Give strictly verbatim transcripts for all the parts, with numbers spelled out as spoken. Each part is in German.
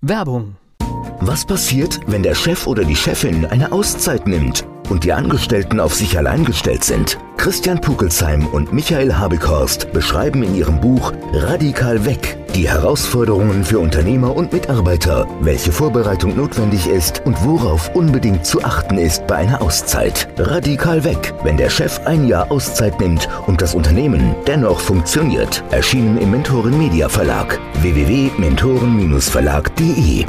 Werbung. Was passiert, wenn der Chef oder die Chefin eine Auszeit nimmt und die Angestellten auf sich allein gestellt sind? Christian Pukelsheim und Michael Habekhorst beschreiben in ihrem Buch Radikal weg die Herausforderungen für Unternehmer und Mitarbeiter, welche Vorbereitung notwendig ist und worauf unbedingt zu achten ist bei einer Auszeit. Radikal weg, wenn der Chef ein Jahr Auszeit nimmt und das Unternehmen dennoch funktioniert. Erschienen im Mentoren Media Verlag. w w w punkt mentoren verlag punkt de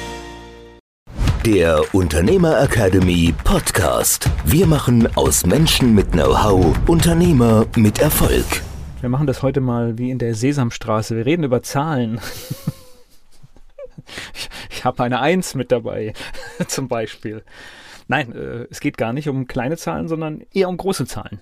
Der Unternehmer Academy Podcast. Wir machen aus Menschen mit Know-how Unternehmer mit Erfolg. Wir machen das heute mal wie in der Sesamstraße. Wir reden über Zahlen. Ich, ich habe eine Eins mit dabei, zum Beispiel. Nein, äh, es geht gar nicht um kleine Zahlen, sondern eher um große Zahlen.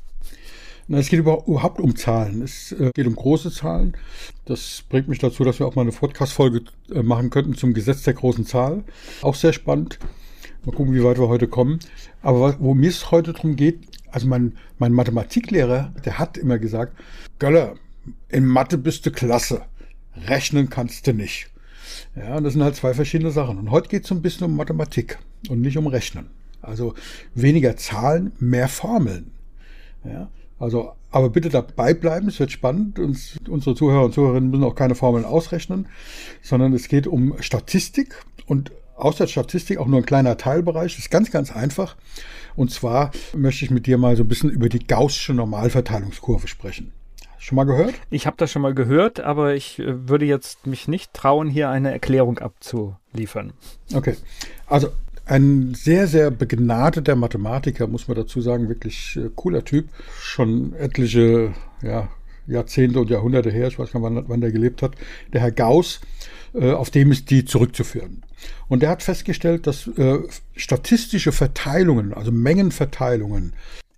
Na, es geht überhaupt um Zahlen. Es äh, geht um große Zahlen. Das bringt mich dazu, dass wir auch mal eine Podcast-Folge äh, machen könnten zum Gesetz der großen Zahl. Auch sehr spannend. Mal gucken, wie weit wir heute kommen. Aber wo mir es heute darum geht, also mein, mein Mathematiklehrer, der hat immer gesagt, Göller, in Mathe bist du klasse, rechnen kannst du nicht. Ja, und das sind halt zwei verschiedene Sachen. Und heute geht es so ein bisschen um Mathematik und nicht um Rechnen. Also weniger Zahlen, mehr Formeln. Ja, also, aber bitte dabei bleiben, es wird spannend. Und unsere Zuhörer und Zuhörerinnen müssen auch keine Formeln ausrechnen, sondern es geht um Statistik und aus der Statistik auch nur ein kleiner Teilbereich. Das ist ganz, ganz einfach. Und zwar möchte ich mit dir mal so ein bisschen über die Gaußsche Normalverteilungskurve sprechen. Schon mal gehört? Ich habe das schon mal gehört, aber ich äh, würde jetzt mich nicht trauen, hier eine Erklärung abzuliefern. Okay, also ein sehr, sehr begnadeter Mathematiker, muss man dazu sagen, wirklich äh, cooler Typ. Schon etliche ja, Jahrzehnte und Jahrhunderte her, ich weiß gar nicht, wann, wann der gelebt hat, der Herr Gauss, äh, auf dem ist die zurückzuführen. Und der hat festgestellt, dass äh, statistische Verteilungen, also Mengenverteilungen,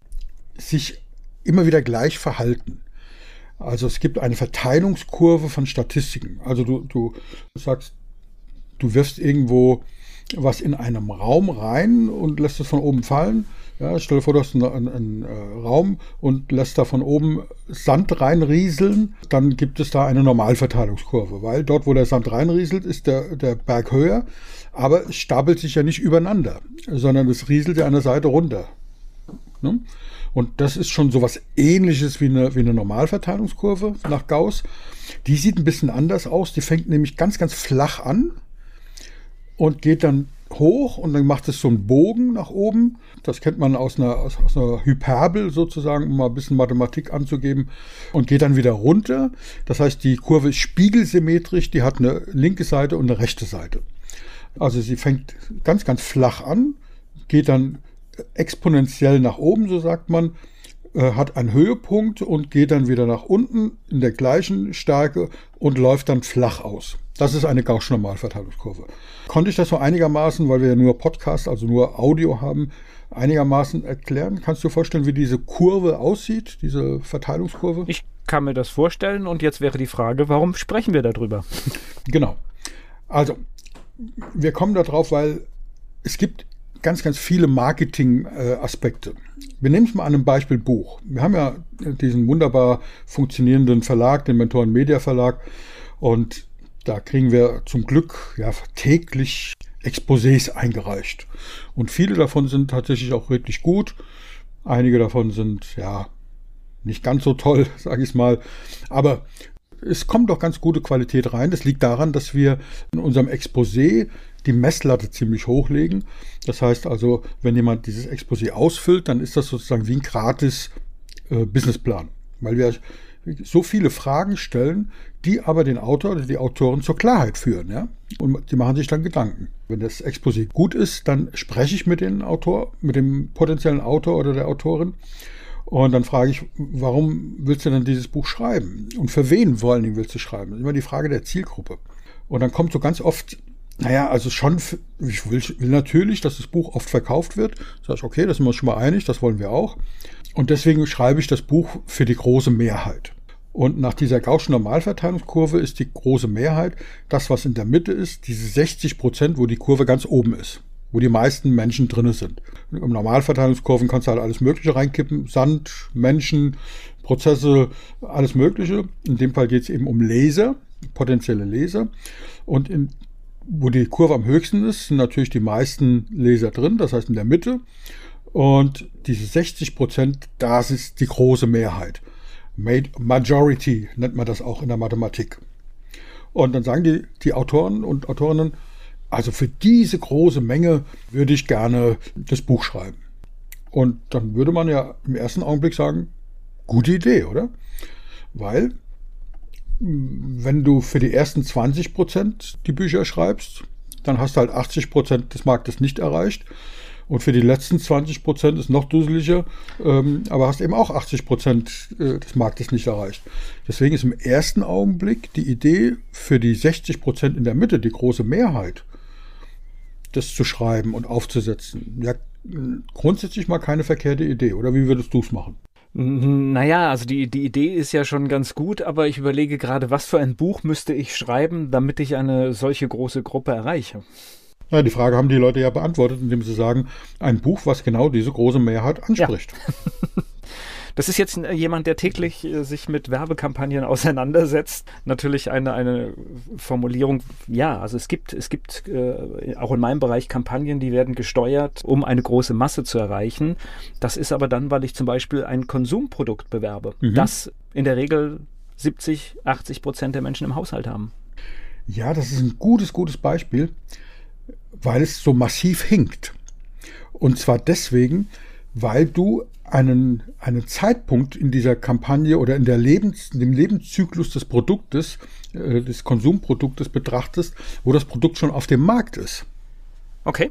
sich immer wieder gleich verhalten. Also es gibt eine Verteilungskurve von Statistiken. Also du, du sagst, du wirfst irgendwo was in einem Raum rein und lässt es von oben fallen. Ja, stell dir vor, du hast einen, einen, einen äh, Raum und lässt da von oben Sand reinrieseln, dann gibt es da eine Normalverteilungskurve, weil dort, wo der Sand reinrieselt, ist der, der Berg höher, aber es stapelt sich ja nicht übereinander, sondern es rieselt ja an der Seite runter. Ne? Und das ist schon sowas Ähnliches wie eine, wie eine Normalverteilungskurve nach Gauss. Die sieht ein bisschen anders aus, die fängt nämlich ganz, ganz flach an und geht dann hoch und dann macht es so einen Bogen nach oben. Das kennt man aus einer, aus, aus einer Hyperbel sozusagen, um mal ein bisschen Mathematik anzugeben, und geht dann wieder runter. Das heißt, die Kurve ist spiegelsymmetrisch, die hat eine linke Seite und eine rechte Seite. Also sie fängt ganz, ganz flach an, geht dann exponentiell nach oben, so sagt man, hat einen Höhepunkt und geht dann wieder nach unten in der gleichen Stärke und läuft dann flach aus. Das ist eine Gaußsche Normalverteilungskurve. Konnte ich das so einigermaßen, weil wir ja nur Podcast, also nur Audio haben, einigermaßen erklären? Kannst du dir vorstellen, wie diese Kurve aussieht, diese Verteilungskurve? Ich kann mir das vorstellen und jetzt wäre die Frage, warum sprechen wir darüber? Genau. Also, wir kommen da drauf, weil es gibt ganz, ganz viele Marketing-Aspekte. Wir nehmen es mal an einem Beispiel Buch. Wir haben ja diesen wunderbar funktionierenden Verlag, den Mentoren Media Verlag, und da kriegen wir zum Glück ja täglich Exposés eingereicht. Und viele davon sind tatsächlich auch wirklich gut. Einige davon sind ja nicht ganz so toll, sage ich mal. Aber es kommt doch ganz gute Qualität rein. Das liegt daran, dass wir in unserem Exposé die Messlatte ziemlich hochlegen. Das heißt also, wenn jemand dieses Exposé ausfüllt, dann ist das sozusagen wie ein gratis äh, Businessplan. Weil wir so viele Fragen stellen, die aber den Autor oder die Autoren zur Klarheit führen. Ja? Und die machen sich dann Gedanken. Wenn das Exposé gut ist, dann spreche ich mit dem Autor, mit dem potenziellen Autor oder der Autorin. Und dann frage ich, warum willst du denn dieses Buch schreiben? Und für wen vor allen Dingen willst du schreiben? Das ist immer die Frage der Zielgruppe. Und dann kommt so ganz oft, naja, also schon, ich will, will natürlich, dass das Buch oft verkauft wird. Sag ich, okay, da sind wir uns schon mal einig, das wollen wir auch. Und deswegen schreibe ich das Buch für die große Mehrheit. Und nach dieser Gaußschen Normalverteilungskurve ist die große Mehrheit das, was in der Mitte ist, diese sechzig Prozent, wo die Kurve ganz oben ist, wo die meisten Menschen drin sind. Im Normalverteilungskurven kannst du halt alles Mögliche reinkippen, Sand, Menschen, Prozesse, alles Mögliche. In dem Fall geht es eben um Leser, potenzielle Leser. Und in wo die Kurve am höchsten ist, sind natürlich die meisten Leser drin, das heißt in der Mitte. Und diese sechzig Prozent, das ist die große Mehrheit. Majority nennt man das auch in der Mathematik. Und dann sagen die, die Autoren und Autorinnen, also für diese große Menge würde ich gerne das Buch schreiben. Und dann würde man ja im ersten Augenblick sagen, gute Idee, oder? Weil, wenn du für die ersten zwanzig Prozent die Bücher schreibst, dann hast du halt achtzig Prozent des Marktes nicht erreicht. Und für die letzten zwanzig Prozent ist noch dusseliger, ähm, aber hast eben auch achtzig Prozent des Marktes nicht erreicht. Deswegen ist im ersten Augenblick die Idee für die sechzig Prozent in der Mitte, die große Mehrheit, das zu schreiben und aufzusetzen, ja, grundsätzlich mal keine verkehrte Idee. Oder wie würdest du es machen? Naja, also die, die Idee ist ja schon ganz gut, aber ich überlege gerade, was für ein Buch müsste ich schreiben, damit ich eine solche große Gruppe erreiche? Ja, die Frage haben die Leute ja beantwortet, indem sie sagen, ein Buch, was genau diese große Mehrheit anspricht. Ja. Das ist jetzt jemand, der täglich äh, sich mit Werbekampagnen auseinandersetzt. Natürlich eine, eine Formulierung, ja, also es gibt, es gibt äh, auch in meinem Bereich Kampagnen, die werden gesteuert, um eine große Masse zu erreichen. Das ist aber dann, weil ich zum Beispiel ein Konsumprodukt bewerbe, mhm. das in der Regel siebzig, achtzig Prozent der Menschen im Haushalt haben. Ja, das ist ein gutes, gutes Beispiel, weil es so massiv hinkt. Und zwar deswegen, weil du einen, einen Zeitpunkt in dieser Kampagne oder in der Lebens, dem Lebenszyklus des Produktes, äh, des Konsumproduktes betrachtest, wo das Produkt schon auf dem Markt ist. Okay.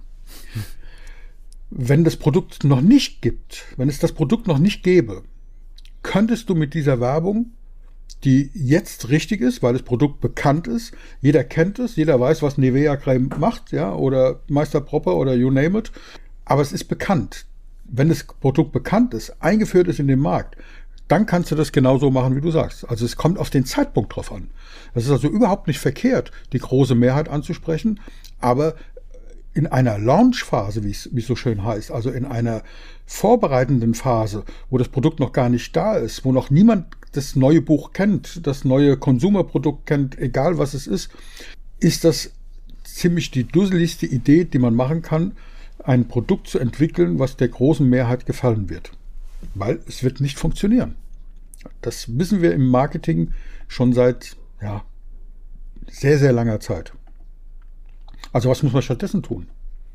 Wenn das Produkt noch nicht gibt, wenn es das Produkt noch nicht gäbe, könntest du mit dieser Werbung, die jetzt richtig ist, weil das Produkt bekannt ist, jeder kennt es, jeder weiß, was Nivea-Creme macht, ja, oder Meister Propper oder you name it, aber es ist bekannt. Wenn das Produkt bekannt ist, eingeführt ist in den Markt, dann kannst du das genauso machen, wie du sagst. Also es kommt auf den Zeitpunkt drauf an. Es ist also überhaupt nicht verkehrt, die große Mehrheit anzusprechen, aber in einer Launch-Phase, wie es, wie es so schön heißt, also in einer vorbereitenden Phase, wo das Produkt noch gar nicht da ist, wo noch niemand das neue Buch kennt, das neue Konsumerprodukt kennt, egal was es ist, ist das ziemlich die dusseligste Idee, die man machen kann, ein Produkt zu entwickeln, was der großen Mehrheit gefallen wird. Weil es wird nicht funktionieren. Das wissen wir im Marketing schon seit ja, sehr, sehr langer Zeit. Also was muss man stattdessen tun?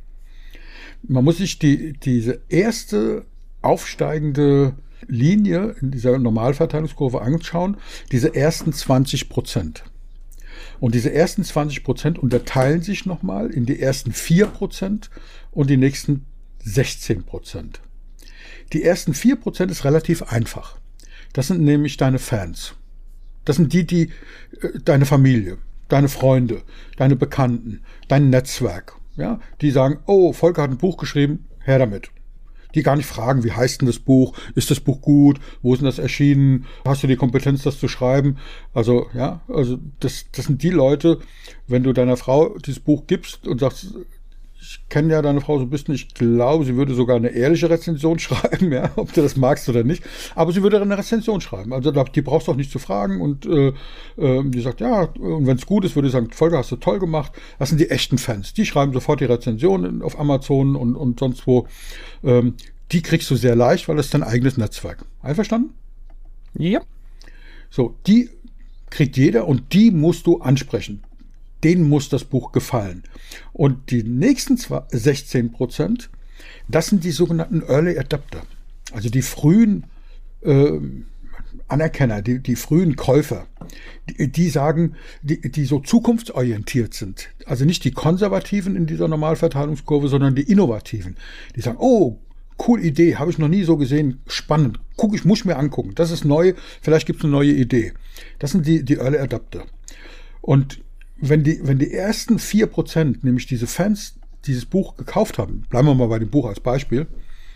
Man muss sich die, diese erste aufsteigende Linie in dieser Normalverteilungskurve anschauen, diese ersten zwanzig Prozent. Und diese ersten zwanzig Prozent unterteilen sich nochmal in die ersten vier Prozent und die nächsten sechzehn Prozent. Die ersten vier Prozent ist relativ einfach. Das sind nämlich deine Fans. Das sind die, die äh, deine Familie, deine Freunde, deine Bekannten, dein Netzwerk, ja, die sagen, oh, Volker hat ein Buch geschrieben, her damit. Die gar nicht fragen, wie heißt denn das Buch? Ist das Buch gut? Wo ist denn das erschienen? Hast du die Kompetenz, das zu schreiben? Also, ja, also das, das sind die Leute, wenn du deiner Frau dieses Buch gibst und sagst, ich kenne ja deine Frau so ein bisschen, ich glaube, sie würde sogar eine ehrliche Rezension schreiben, ja, ob du das magst oder nicht, aber sie würde eine Rezension schreiben. Also die brauchst du auch nicht zu fragen und äh, äh, die sagt, ja, und wenn es gut ist, würde ich sagen, Volker, hast du toll gemacht. Das sind die echten Fans. Die schreiben sofort die Rezension auf Amazon und, und sonst wo. Ähm, die kriegst du sehr leicht, weil das ist dein eigenes Netzwerk. Einverstanden? Ja. So, die kriegt jeder und die musst du ansprechen. Denen muss das Buch gefallen. Und die nächsten sechzehn Prozent, das sind die sogenannten Early Adapter. Also die frühen äh, Anerkenner, die, die frühen Käufer, die, die sagen, die, die so zukunftsorientiert sind. Also nicht die Konservativen in dieser Normalverteilungskurve, sondern die Innovativen. Die sagen, oh, cool Idee, habe ich noch nie so gesehen, spannend. Guck, ich muss mir angucken. Das ist neu, vielleicht gibt es eine neue Idee. Das sind die, die Early Adapter. Und Wenn die, wenn die ersten vier Prozent, nämlich diese Fans, dieses Buch gekauft haben, bleiben wir mal bei dem Buch als Beispiel,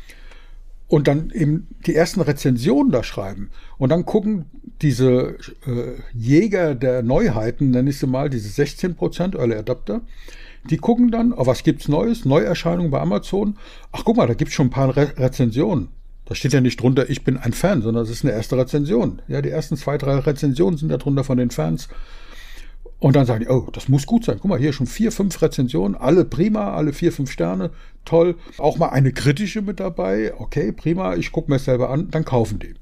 und dann eben die ersten Rezensionen da schreiben und dann gucken diese äh, Jäger der Neuheiten, nenne ich sie mal, diese sechzehn Prozent Early Adapter, die gucken dann, oh, was gibt's Neues, Neuerscheinungen bei Amazon, ach guck mal, da gibt's schon ein paar Re- Rezensionen. Da steht ja nicht drunter, ich bin ein Fan, sondern es ist eine erste Rezension. Ja, die ersten zwei, drei Rezensionen sind da drunter von den Fans. Und dann sagen die, oh, das muss gut sein. Guck mal, hier schon vier, fünf Rezensionen, alle prima, alle vier, fünf Sterne, toll. Auch mal eine kritische mit dabei, okay, prima, ich gucke mir es selber an, dann kaufen die.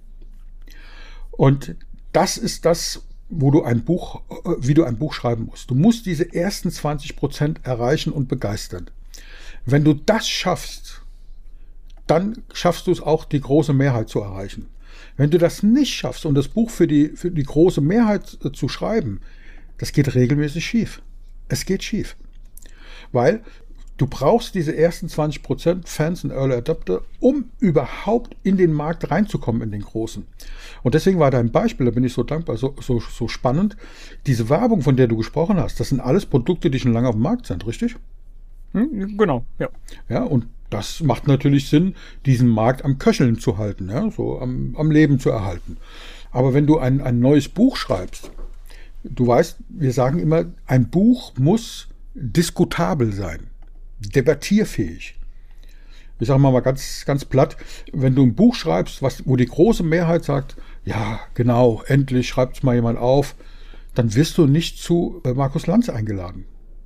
Und das ist das, wo du ein Buch, wie du ein Buch schreiben musst. Du musst diese ersten zwanzig Prozent erreichen und begeistern. Wenn du das schaffst, dann schaffst du es auch, die große Mehrheit zu erreichen. Wenn du das nicht schaffst, um das Buch für die, für die große Mehrheit äh, zu schreiben, das geht regelmäßig schief. Es geht schief. Weil du brauchst diese ersten zwanzig Prozent Fans und Early Adopter, um überhaupt in den Markt reinzukommen, in den großen. Und deswegen war dein Beispiel, da bin ich so dankbar, so, so, so spannend. Diese Werbung, von der du gesprochen hast, das sind alles Produkte, die schon lange auf dem Markt sind, richtig? Hm, genau, ja. Ja, und das macht natürlich Sinn, diesen Markt am Köcheln zu halten, ja, so am, am Leben zu erhalten. Aber wenn du ein, ein neues Buch schreibst, du weißt, wir sagen immer, ein Buch muss diskutabel sein, debattierfähig. Ich sage mal, mal ganz, ganz platt, wenn du ein Buch schreibst, was, wo die große Mehrheit sagt, ja, genau, endlich schreibt es mal jemand auf, dann wirst du nicht zu Markus Lanz eingeladen.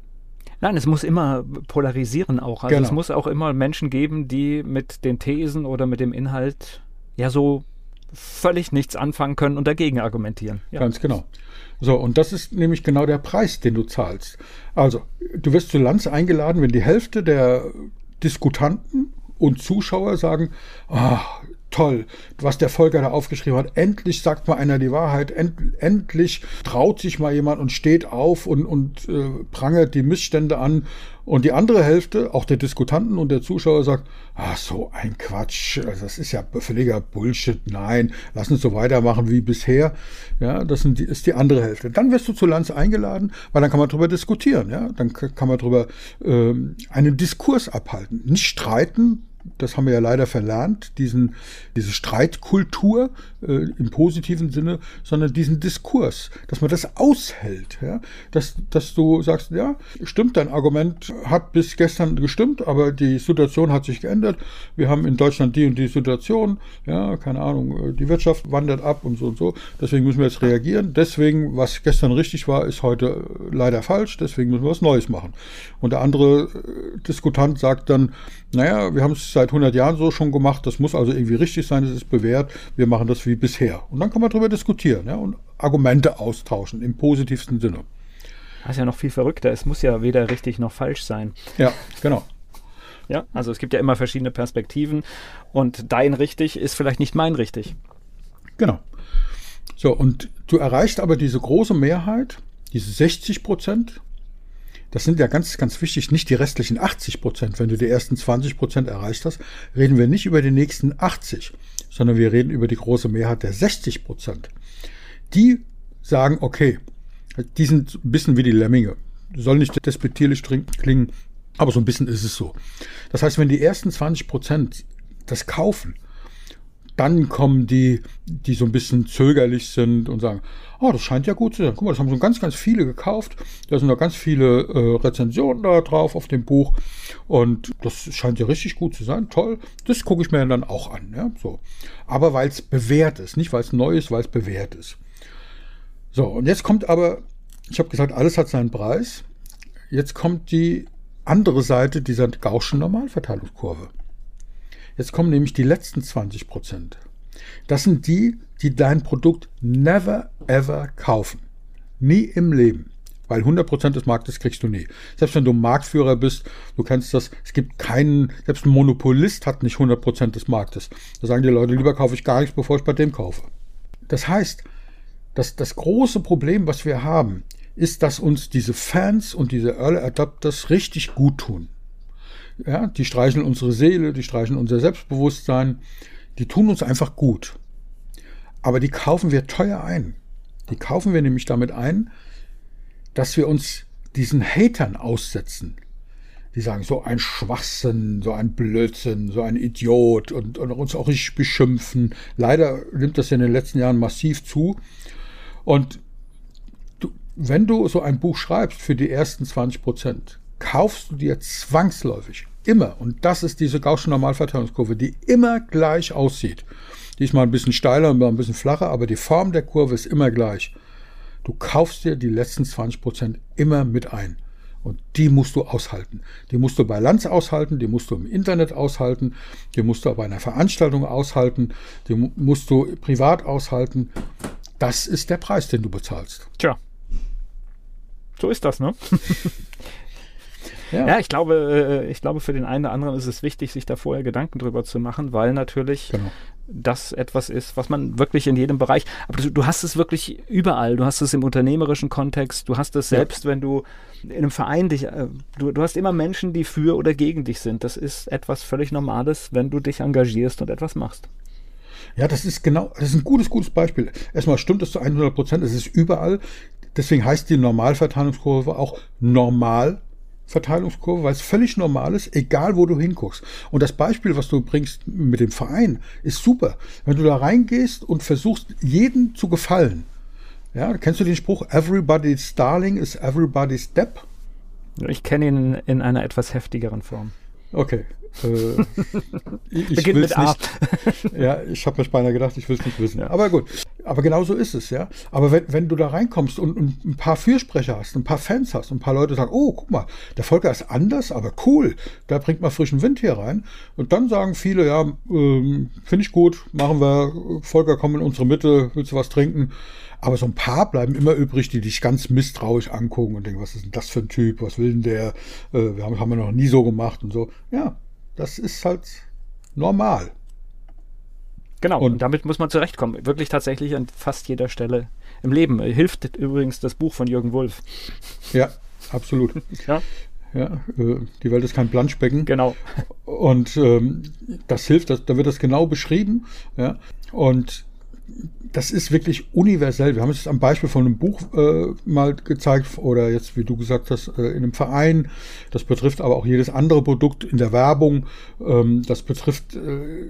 Nein, es muss immer polarisieren auch. Also Genau. Es muss auch immer Menschen geben, die mit den Thesen oder mit dem Inhalt ja so völlig nichts anfangen können und dagegen argumentieren. Ja. Ganz genau. So, und das ist nämlich genau der Preis, den du zahlst. Also, du wirst zu Lanz eingeladen, wenn die Hälfte der Diskutanten und Zuschauer sagen, ah, toll, was der Volker da aufgeschrieben hat, endlich sagt mal einer die Wahrheit, end, endlich traut sich mal jemand und steht auf und, und äh, prangert die Missstände an. Und die andere Hälfte, auch der Diskutanten und der Zuschauer, sagt, ah, so ein Quatsch, also das ist ja völliger Bullshit, nein, lass uns so weitermachen wie bisher. Ja, das sind die, ist die andere Hälfte. Dann wirst du zu Lanz eingeladen, weil dann kann man drüber diskutieren, ja, dann kann man drüber ähm, einen Diskurs abhalten, nicht streiten. Das haben wir ja leider verlernt, diesen, diese Streitkultur äh, im positiven Sinne, sondern diesen Diskurs, dass man das aushält. Ja? Dass, dass du sagst, ja, stimmt, dein Argument hat bis gestern gestimmt, aber die Situation hat sich geändert. Wir haben in Deutschland die und die Situation, ja, keine Ahnung, die Wirtschaft wandert ab und so und so. Deswegen müssen wir jetzt reagieren. Deswegen, was gestern richtig war, ist heute leider falsch. Deswegen müssen wir was Neues machen. Und der andere äh, Diskutant sagt dann, naja, wir haben es seit hundert Jahren so schon gemacht, das muss also irgendwie richtig sein, es ist bewährt, wir machen das wie bisher. Und dann kann man darüber diskutieren, ja, und Argumente austauschen, im positivsten Sinne. Das ist ja noch viel verrückter, es muss ja weder richtig noch falsch sein. Ja, genau. Ja, also es gibt ja immer verschiedene Perspektiven und dein richtig ist vielleicht nicht mein richtig. Genau. So, und du erreichst aber diese große Mehrheit, diese sechzig Prozent, das sind ja ganz, ganz wichtig, nicht die restlichen achtzig Prozent. Wenn du die ersten zwanzig Prozent erreicht hast, reden wir nicht über die nächsten achtzig, sondern wir reden über die große Mehrheit der sechzig Prozent. Die sagen, okay, die sind ein bisschen wie die Lemminge. Soll nicht despektierlich klingen, aber so ein bisschen ist es so. Das heißt, wenn die ersten zwanzig Prozent das kaufen, dann kommen die, die so ein bisschen zögerlich sind und sagen, oh, das scheint ja gut zu sein. Guck mal, das haben schon ganz, ganz viele gekauft. Da sind noch ganz viele äh, Rezensionen da drauf auf dem Buch. Und das scheint ja richtig gut zu sein. Toll. Das gucke ich mir dann auch an. Ja? So. Aber weil es bewährt ist. Nicht weil es neu ist, weil es bewährt ist. So, und jetzt kommt aber, ich habe gesagt, alles hat seinen Preis. Jetzt kommt die andere Seite dieser Gaußschen Normalverteilungskurve. Jetzt kommen nämlich die letzten zwanzig Prozent. Das sind die, die dein Produkt never ever kaufen. Nie im Leben. Weil hundert Prozent des Marktes kriegst du nie. Selbst wenn du Marktführer bist, du kennst das, es gibt keinen, selbst ein Monopolist hat nicht hundert Prozent des Marktes. Da sagen die Leute, lieber kaufe ich gar nichts, bevor ich bei dem kaufe. Das heißt, dass das große Problem, was wir haben, ist, dass uns diese Fans und diese Early Adopters richtig gut tun. Ja, die streicheln unsere Seele, die streicheln unser Selbstbewusstsein, die tun uns einfach gut. Aber die kaufen wir teuer ein. Die kaufen wir nämlich damit ein, dass wir uns diesen Hatern aussetzen. Die sagen, so ein Schwachsinn, so ein Blödsinn, so ein Idiot und, und uns auch richtig beschimpfen. Leider nimmt das ja in den letzten Jahren massiv zu. Und du, wenn du so ein Buch schreibst für die ersten zwanzig Prozent, kaufst du dir zwangsläufig immer, und das ist diese Gaußsche Normalverteilungskurve, die immer gleich aussieht. Die ist mal ein bisschen steiler und mal ein bisschen flacher, aber die Form der Kurve ist immer gleich. du kaufst dir die letzten zwanzig Prozent immer mit ein. Und die musst du aushalten. Die musst du bei Lanz aushalten, die musst du im Internet aushalten, die musst du bei einer Veranstaltung aushalten, die musst du privat aushalten. Das ist der Preis, den du bezahlst. Tja, so ist das, ne? Ja. ja, ich glaube, ich glaube, für den einen oder anderen ist es wichtig, sich da vorher Gedanken drüber zu machen, weil natürlich genau. das etwas ist, was man wirklich in jedem Bereich, aber du, du hast es wirklich überall. Du hast es im unternehmerischen Kontext, du hast es selbst, ja. wenn du in einem Verein dich, du, du hast immer Menschen, die für oder gegen dich sind. Das ist etwas völlig Normales, wenn du dich engagierst und etwas machst. Ja, das ist genau, das ist ein gutes, gutes Beispiel. Erstmal stimmt es zu hundert Prozent, es ist überall. Deswegen heißt die Normalverteilungskurve auch normal. Verteilungskurve, weil es völlig normal ist, egal wo du hinguckst. Und das Beispiel, was du bringst mit dem Verein, ist super. Wenn du da reingehst und versuchst, jedem zu gefallen. Ja, kennst du den Spruch, everybody's darling is everybody's depp? Ich kenne ihn in einer etwas heftigeren Form. Okay. Äh, ich ich Beginnt mit A. Nicht, ja, ich habe mir beinahe gedacht, ich will es nicht wissen. Ja. Aber gut, aber genau so ist es, ja. Aber wenn, wenn du da reinkommst und, und ein paar Fürsprecher hast, ein paar Fans hast und ein paar Leute sagen, oh, guck mal, der Volker ist anders, aber cool, da bringt mal frischen Wind hier rein. Und dann sagen viele, ja, ähm, finde ich gut, machen wir, Volker, komm in unsere Mitte, willst du was trinken? Aber so ein paar bleiben immer übrig, die dich ganz misstrauisch angucken und denken, was ist denn das für ein Typ, was will denn der, äh, wir haben, haben wir noch nie so gemacht und so. Ja, das ist halt normal. Genau, und, und damit muss man zurechtkommen. Wirklich tatsächlich an fast jeder Stelle im Leben. Hilft übrigens das Buch von Jürgen Wulff. Ja, absolut. ja. Ja, äh, die Welt ist kein Planschbecken. Genau. Und ähm, das hilft, das, da wird das genau beschrieben. Ja, und das ist wirklich universell. Wir haben es am Beispiel von einem Buch äh, mal gezeigt oder jetzt, wie du gesagt hast, äh, in einem Verein. Das betrifft aber auch jedes andere Produkt in der Werbung. Ähm, das betrifft äh,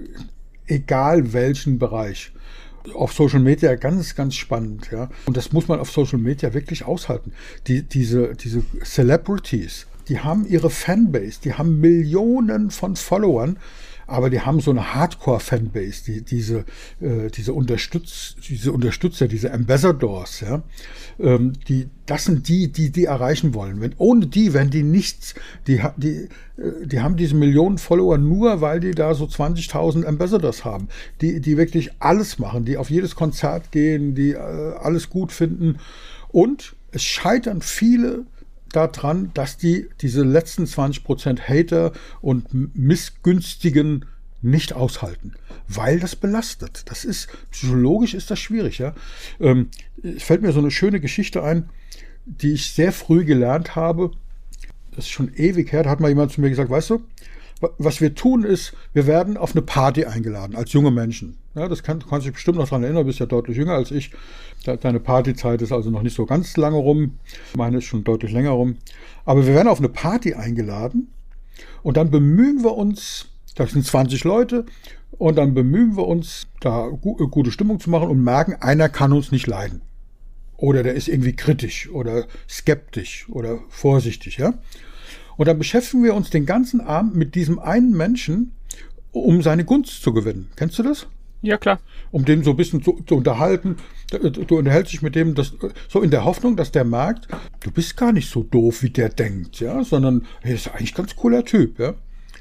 egal welchen Bereich. Auf Social Media ganz, ganz spannend. Ja. Und das muss man auf Social Media wirklich aushalten. Die, diese, diese Celebrities, die haben ihre Fanbase, die haben Millionen von Followern. Aber die haben so eine Hardcore-Fanbase, die, diese, äh, diese, Unterstütz, diese Unterstützer, diese Ambassadors, ja, ähm, die, das sind die, die die erreichen wollen. Wenn, ohne die wären die nichts. Die, die, äh, die haben diese Millionen Follower nur, weil die da so zwanzigtausend Ambassadors haben, die, die wirklich alles machen, die auf jedes Konzert gehen, die äh, alles gut finden. Und es scheitern viele daran, dass die diese letzten zwanzig Prozent Hater und Missgünstigen nicht aushalten, weil das belastet. Das ist, psychologisch ist das schwierig. Ja? Ähm, es fällt mir so eine schöne Geschichte ein, die ich sehr früh gelernt habe. Das ist schon ewig her, da hat mal jemand zu mir gesagt, weißt du, was wir tun ist, wir werden auf eine Party eingeladen, als junge Menschen. Ja, das kann, kannst du dich bestimmt noch daran erinnern, du bist ja deutlich jünger als ich. Deine Partyzeit ist also noch nicht so ganz lange rum. Meine ist schon deutlich länger rum. Aber wir werden auf eine Party eingeladen und dann bemühen wir uns, das sind zwanzig Leute, und dann bemühen wir uns, da gu- gute Stimmung zu machen und merken, einer kann uns nicht leiden. Oder der ist irgendwie kritisch oder skeptisch oder vorsichtig, ja. Und dann beschäftigen wir uns den ganzen Abend mit diesem einen Menschen, um seine Gunst zu gewinnen. Kennst du das? Ja, klar. Um den so ein bisschen zu, zu unterhalten. Du unterhältst dich mit dem, das, so in der Hoffnung, dass der merkt, du bist gar nicht so doof, wie der denkt, ja, sondern er ist eigentlich ein ganz cooler Typ, ja.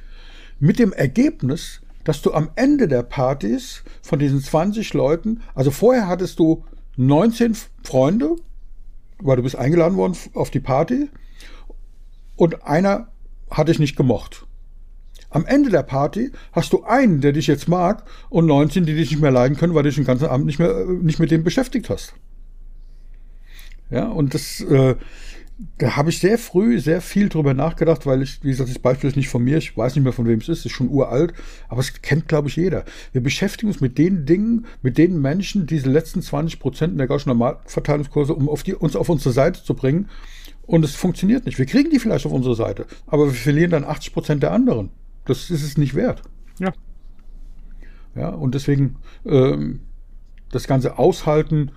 Mit dem Ergebnis, dass du am Ende der Partys von diesen zwanzig Leuten, also vorher hattest du neunzehn Freunde, weil du bist eingeladen worden auf die Party, und einer hat dich nicht gemocht. Am Ende der Party hast du einen, der dich jetzt mag, und neunzehn, die dich nicht mehr leiden können, weil du dich den ganzen Abend nicht mehr nicht mit dem beschäftigt hast. Ja, und das, äh, da habe ich sehr früh sehr viel drüber nachgedacht, weil ich, wie gesagt, das Beispiel ist nicht von mir, ich weiß nicht mehr, von wem es ist, ist schon uralt, aber es kennt, glaube ich, jeder. Wir beschäftigen uns mit den Dingen, mit den Menschen, diese letzten zwanzig Prozent in der Gaußschen Normalverteilungskurse, um auf die, uns auf unsere Seite zu bringen. Und es funktioniert nicht. Wir kriegen die vielleicht auf unsere Seite, aber wir verlieren dann achtzig Prozent der anderen. Das ist es nicht wert. Ja. Ja, und deswegen ähm, das Ganze aushalten,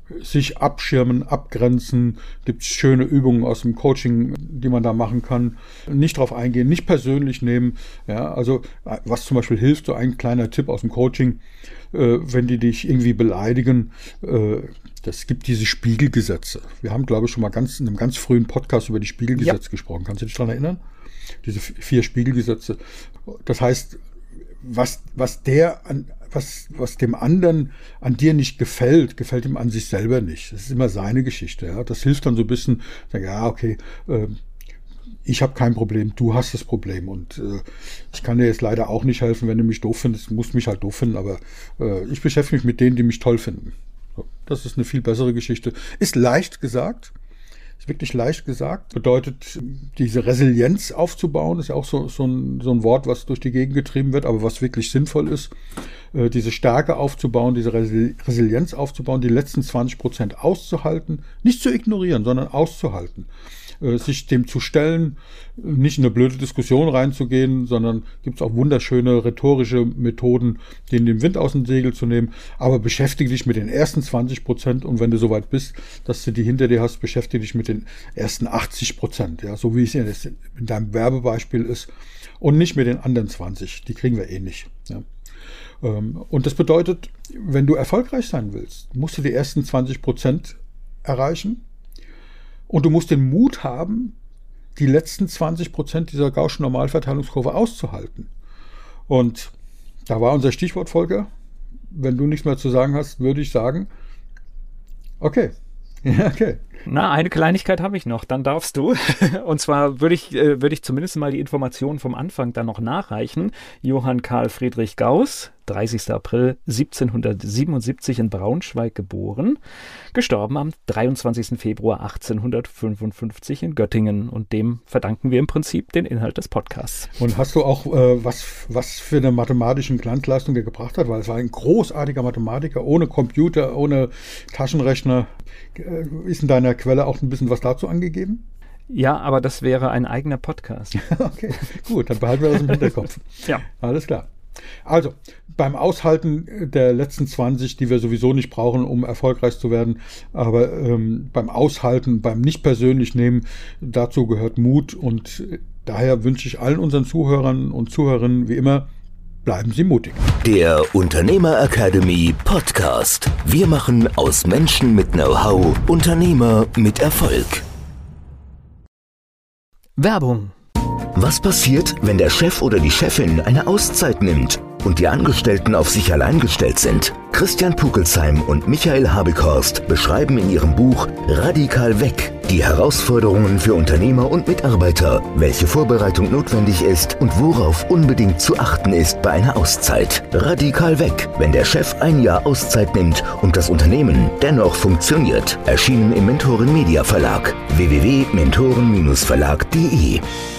sich abschirmen, abgrenzen, gibt es schöne Übungen aus dem Coaching, die man da machen kann. Nicht drauf eingehen, nicht persönlich nehmen. Ja, also was zum Beispiel hilft, so ein kleiner Tipp aus dem Coaching, äh, wenn die dich irgendwie beleidigen, äh, das gibt diese Spiegelgesetze. Wir haben, glaube ich, schon mal ganz in einem ganz frühen Podcast über die Spiegelgesetze ja. gesprochen. Kannst du dich daran erinnern? Diese vier Spiegelgesetze. Das heißt, was, was der an, was, was dem anderen an dir nicht gefällt, gefällt ihm an sich selber nicht. Das ist immer seine Geschichte. Ja. Das hilft dann so ein bisschen, ja, okay, äh, ich habe kein Problem, du hast das Problem und äh, ich kann dir jetzt leider auch nicht helfen, wenn du mich doof findest, musst mich halt doof finden, aber äh, ich beschäftige mich mit denen, die mich toll finden. So, das ist eine viel bessere Geschichte. Ist leicht gesagt. Ist wirklich leicht gesagt, bedeutet, diese Resilienz aufzubauen, ist ja auch so, so, ein, so ein Wort, was durch die Gegend getrieben wird, aber was wirklich sinnvoll ist, äh, diese Stärke aufzubauen, diese Resil- Resilienz aufzubauen, die letzten zwanzig Prozent auszuhalten, nicht zu ignorieren, sondern auszuhalten. Äh, sich dem zu stellen, nicht in eine blöde Diskussion reinzugehen, sondern gibt es auch wunderschöne rhetorische Methoden, denen den Wind aus dem Segel zu nehmen, aber beschäftige dich mit den ersten zwanzig Prozent und wenn du soweit bist, dass du die hinter dir hast, beschäftige dich mit den ersten achtzig Prozent, ja, so wie es in deinem Werbebeispiel ist und nicht mit den anderen zwanzig, die kriegen wir eh nicht. Ja. Und das bedeutet, wenn du erfolgreich sein willst, musst du die ersten zwanzig Prozent erreichen. Und du musst den Mut haben, die letzten zwanzig Prozent dieser Gaußschen Normalverteilungskurve auszuhalten. Und da war unser Stichwort, Volker. Wenn du nichts mehr zu sagen hast, würde ich sagen, okay. Ja, okay. Na, eine Kleinigkeit habe ich noch, dann darfst du. Und zwar würde ich, äh, würde ich zumindest mal die Informationen vom Anfang dann noch nachreichen. Johann Karl Friedrich Gauß, dreißigster April siebzehnhundertsiebenundsiebzig in Braunschweig geboren, gestorben am dreiundzwanzigsten Februar achtzehnhundertfünfundfünfzig in Göttingen. Und dem verdanken wir im Prinzip den Inhalt des Podcasts. Und hast du auch, äh, was, was für eine mathematische Glanzleistung der gebracht hat? Weil es war ein großartiger Mathematiker, ohne Computer, ohne Taschenrechner. Äh, ist in deiner Quelle auch ein bisschen was dazu angegeben? Ja, aber das wäre ein eigener Podcast. Okay, gut, dann behalten wir das im Hinterkopf. Ja. Alles klar. Also, beim Aushalten der letzten zwanzig, die wir sowieso nicht brauchen, um erfolgreich zu werden, aber ähm, beim Aushalten, beim nicht persönlich nehmen, dazu gehört Mut und daher wünsche ich allen unseren Zuhörern und Zuhörerinnen wie immer, bleiben Sie mutig. Der Unternehmer Academy Podcast. Wir machen aus Menschen mit Know-how Unternehmer mit Erfolg. Werbung. Was passiert, wenn der Chef oder die Chefin eine Auszeit nimmt und die Angestellten auf sich allein gestellt sind? Christian Pukelsheim und Michael Habekhorst beschreiben in ihrem Buch Radikal weg die Herausforderungen für Unternehmer und Mitarbeiter, welche Vorbereitung notwendig ist und worauf unbedingt zu achten ist bei einer Auszeit. Radikal weg, wenn der Chef ein Jahr Auszeit nimmt und das Unternehmen dennoch funktioniert. Erschienen im Mentoren Media Verlag. w w w punkt mentoren Bindestrich verlag punkt de